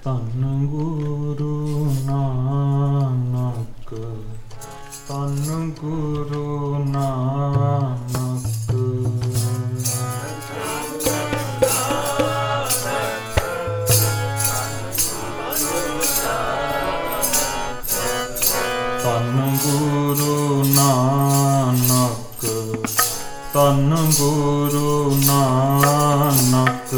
ਧੰਨ ਗੁਰੂ ਨਾਨਕ, ਧੰਨ ਗੁਰੂ ਨਾਨਕ। ਧੰਨ ਗੁਰੂ ਨਾਨਕ, ਧੰਨ ਗੁਰੂ ਨਾਨਕ।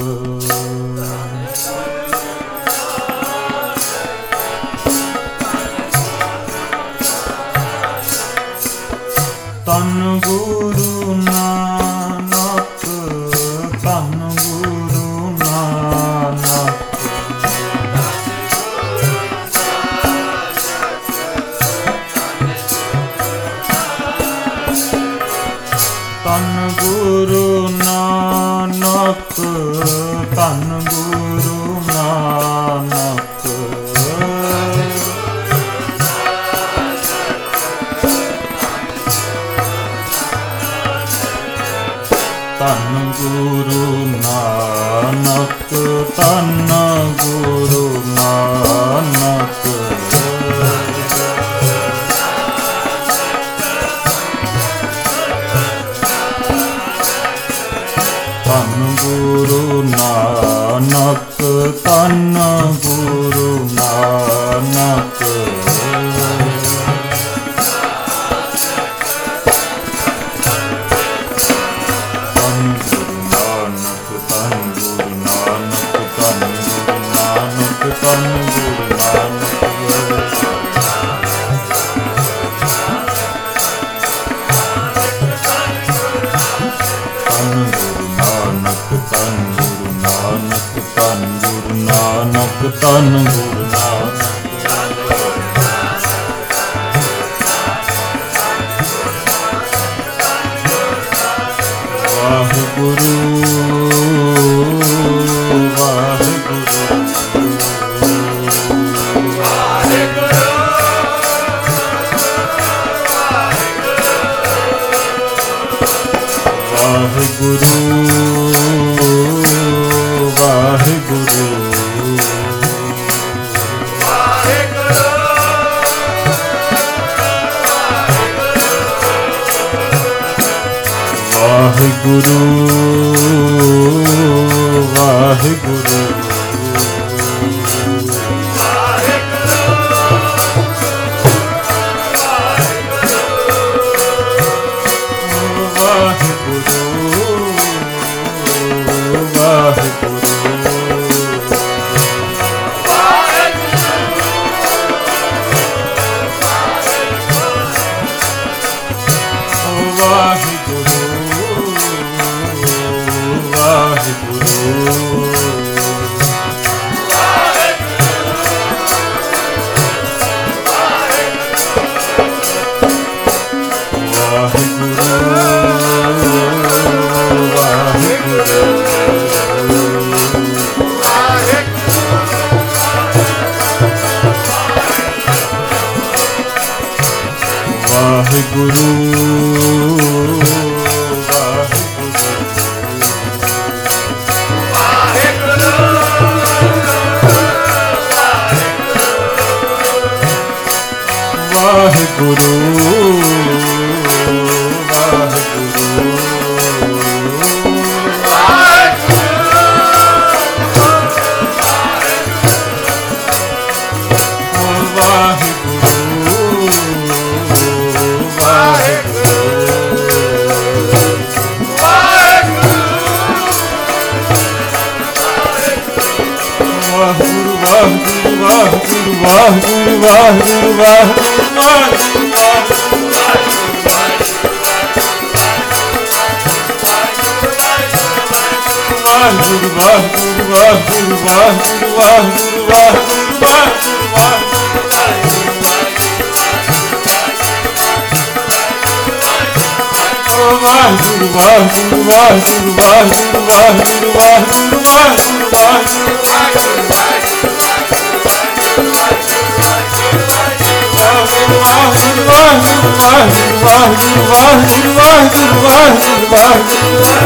ਧੰਨ ਗੁਰੂ ਨਾਨਕ, ਧੰਨ ਗੁਰੂ ਨਾਨਕ। ਧੰਨ ਗੁਰੂ ਨਾਨਕ, ਧੰਨ ਗੁਰੂ ਨਾਨਕ। ਧੰਨ ਗੁਰੂ ਨਾਨਕ, ਧੰਨ ਗੁਰੂ ਨਾਨਕ। ਧੰਨ ਗੁਰੂ ਨਾਨਕ, ਧੰਨ ਗੁਰੂ ਨਾਨਕ। ਧੰਨ ਗੁਰੂ ਨਾਨਕ। ਧੰਨ ਗੁਰੂ ਨਾਨਕ, ਧੰਨ ਗੁਰੂ ਨਾਨਕ, ਧੰਨ ਗੁਰੂ ਨਾਨਕ, ਧੰਨ ਗੁਰੂ ਨਾਨਕ। ਵਾਹਿਗੁਰੂ ਵਾਹਿਗੁਰੂ ਵਾਹਿਗੁਰੂ ਵਾਹਿਗੁਰੂ ਵਾਹਿਗੁਰੂ ਵਾਹਿਗੁਰੂ।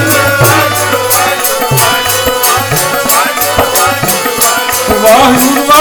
ਵਾਹਿਗੁਰੂ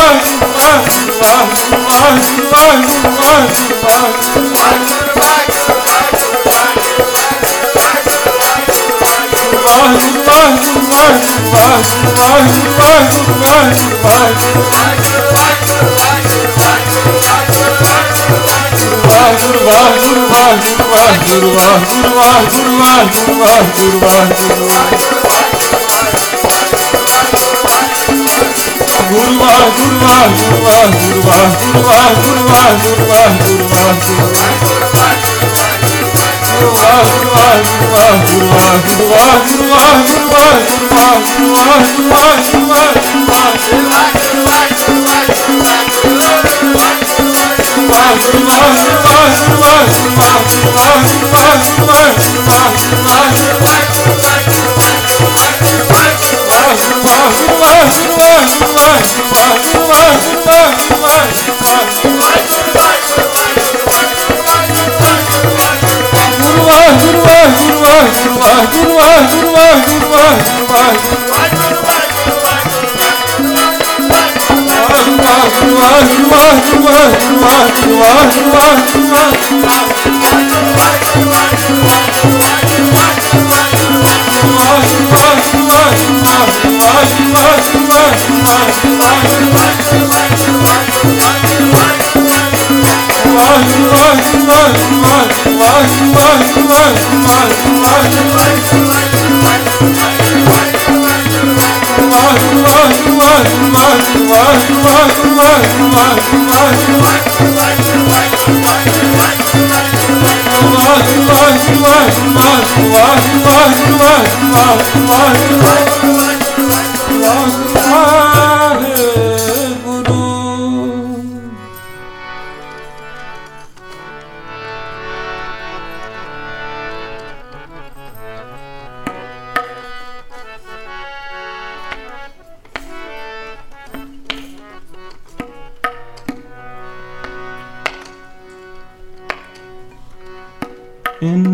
ਇਨ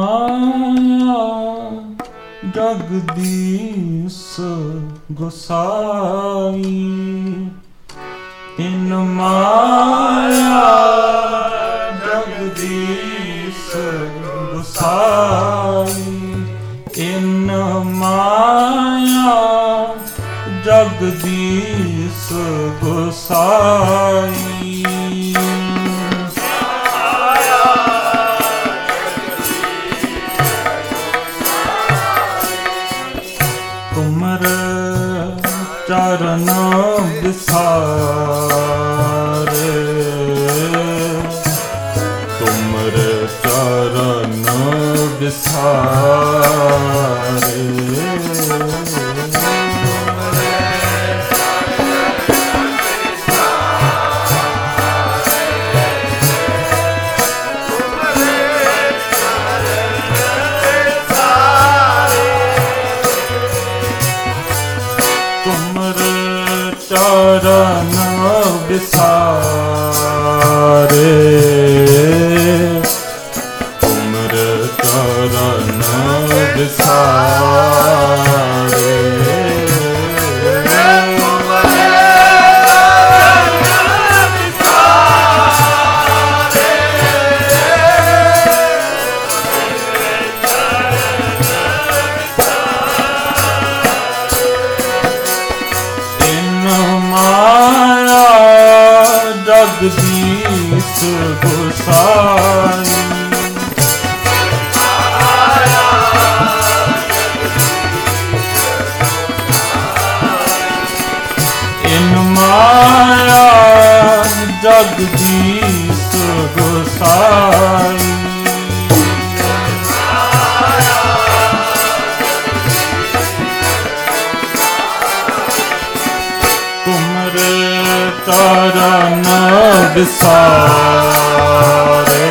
ਮਾਇਆ ਜਗਦੀਸ਼ ਗੋਸਾਈ, ਇਨ ਮਾਇਆ ਜਗਦੀਸ਼ ਗੋਸਾਈ, ਇਨ ਮਾਇਆ ਜਗਦੀਸ਼ ਗੋਸਾਈ। ਤੁਮਰ ਚਰਨ ਬਿਸਾਰੇ, ਤੁਮਰ ਚਰਨ ਬਿਸਾਰੇ, ਚਰਨ ਬਿਸਾਰੇ, ਤੁਮਰ ਚਰਨ ਬਿਸਾਰੇ, ਜਗਦੀਸ਼ ਗੋਸਾਈ, ਇਨ ਮਾਇਆ ਜਗਦੀਸ਼ ਗੋਸਾਈ, ਤੁਮਰੇ ਚਰਨ ਬਿਸਾਰੇ,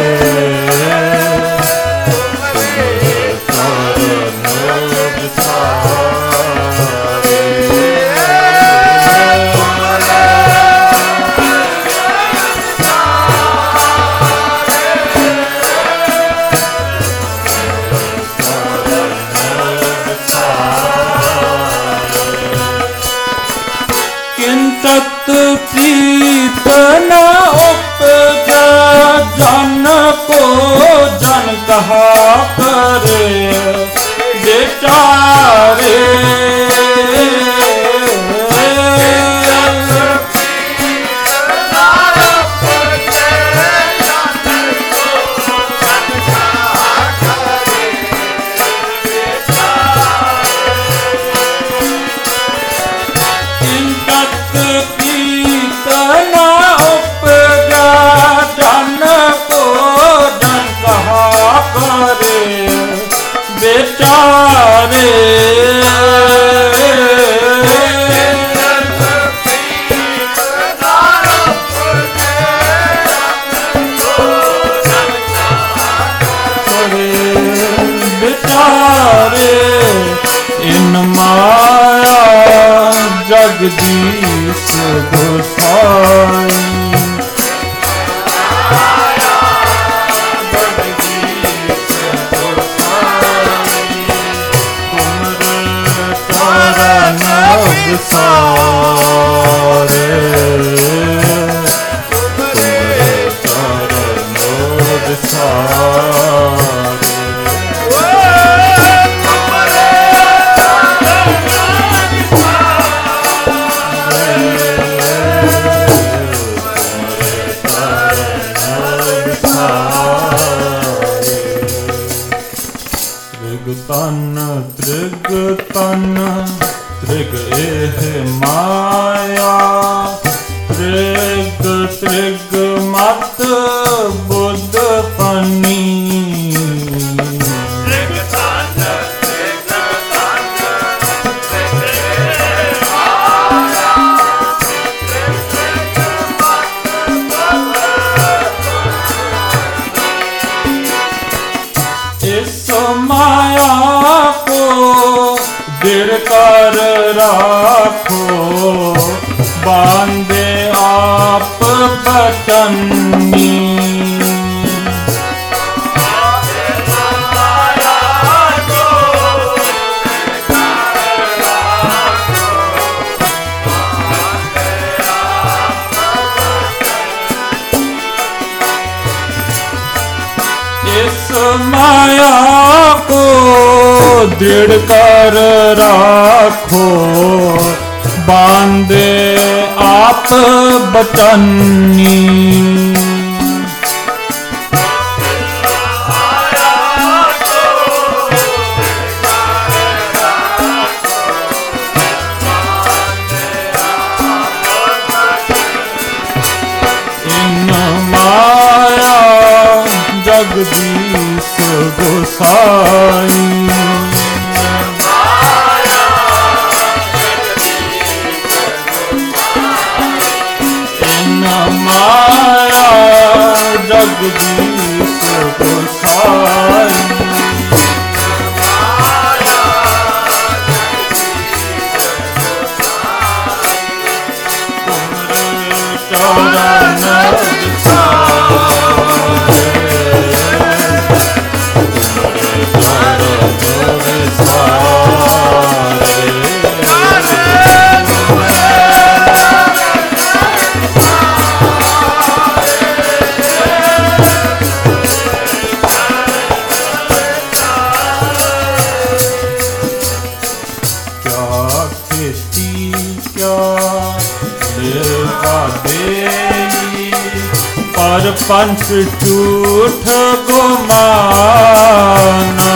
ਤਤ ਪ੍ਰੀਤ ਨਾ बेचारे बेचारे इन माया जगदीश गोसाई सारे चरणों त्रिग तन त्रिग एह माया त्रिग त्रिग मत बुद्ध पनी त्रिग तन त्रिग तन त्रिग एह माया त्रिग त्रिग मत बुद्ध इस माया को दृढ़ कर राखो बांधे आप बचनी इस माया को दृढ़ कर राखो बांधे आप बचनी इन माया जगदीश गोसाई माया जगदीश गोसाई पर पंच झूठ गुमाना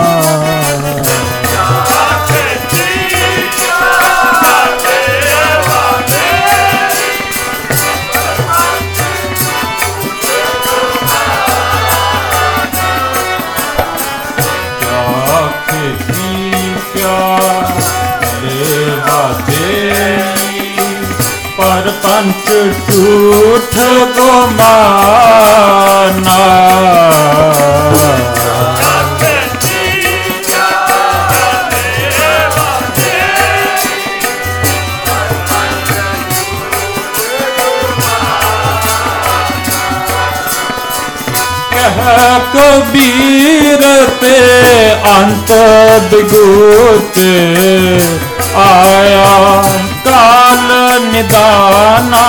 पर पंच झूठ को माना कह कबीर ते अंत दिगुते आया काल निदाना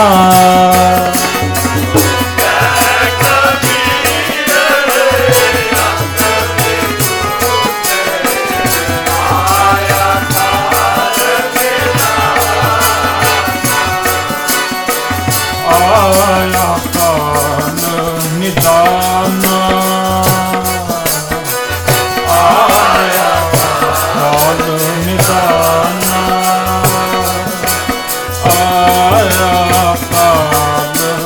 आया काल निदाना आया काल निदाना आया काल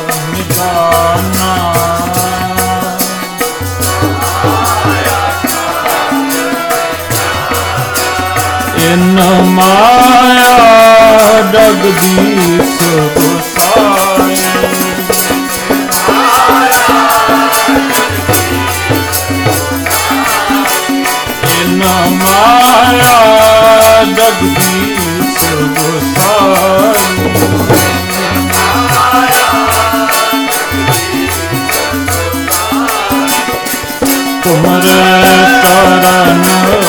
ਇਨ ਮਾਇਆ ਜਗਦੀਸ਼ ਗੋਸਾਈ। ਇਨ ਮਾਇਆ ਜਗਦੀਸ਼ ਗੋਸਾਈ। ਤੁਮਰੇ ਚਰਨ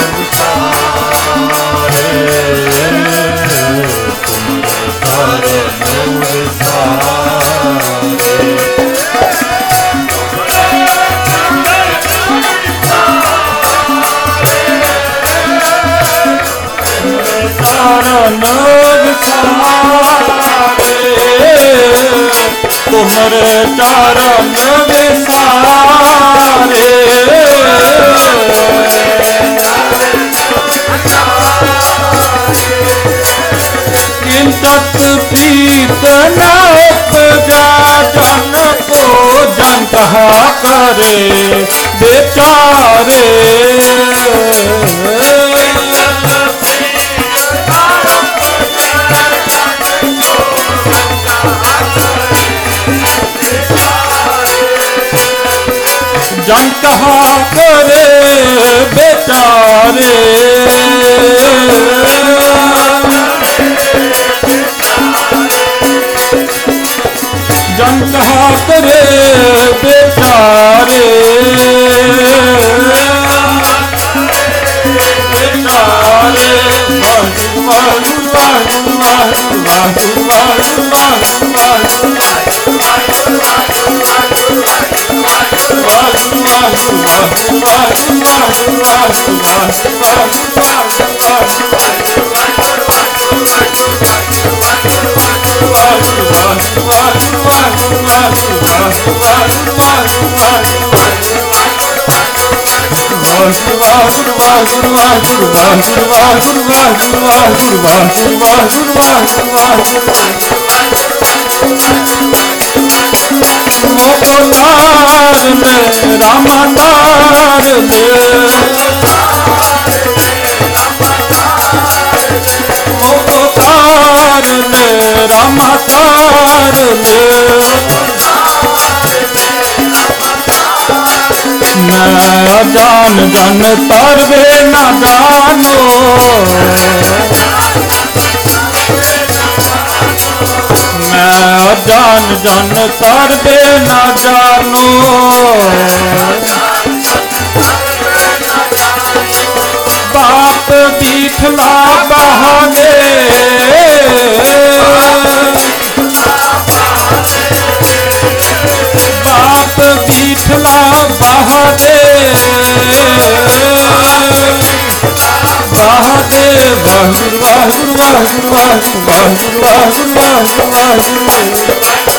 ਤੁਮਰੇ ਚਰਨ ਵਿਸਾਰੇ। ਕਿਨ ਤਤ ਪ੍ਰੀਤ ਨ ਉਪਜਾ ਜਨ ਕੋ ਜਨ ਕਹਾ ਕਰੇ ਬੇਚਾਰੇ। जन कहा करे बेचारे। जन कहा करे बेचारे। बेचारे वाहिगुरु वाहिगुरु वाहिगुरु वाहिगुरु वाहिगुरु मोकोतार ले रामतार ले। मोकोतार ले रामतार ले। मैं जान जन तरवे न जानो। मैं जान जन तरवे न जानो। बाप बीठला बहाने। बाप बीठला बहाने। बहाने वाहिगुरु वाहिगुरु वाहिगुरु वाहिगुरु वाहिगुरु वाहिगुरु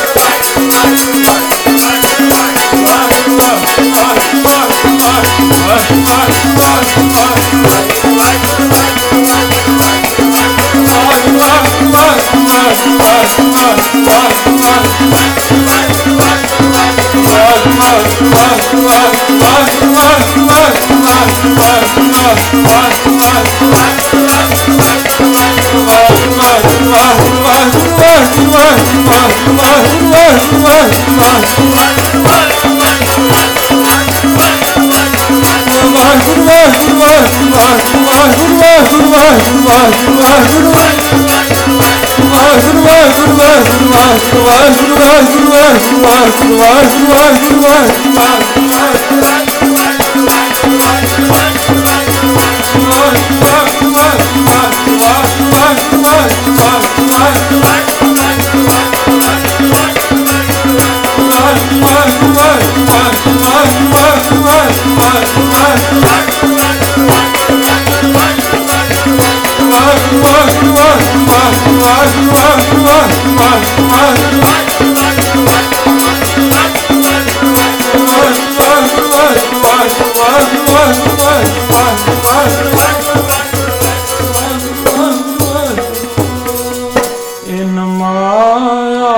इन माया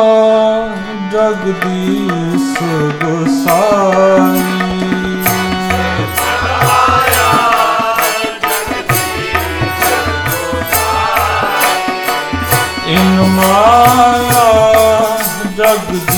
जगदीश गोसाई। ਜਗਦੀਸ਼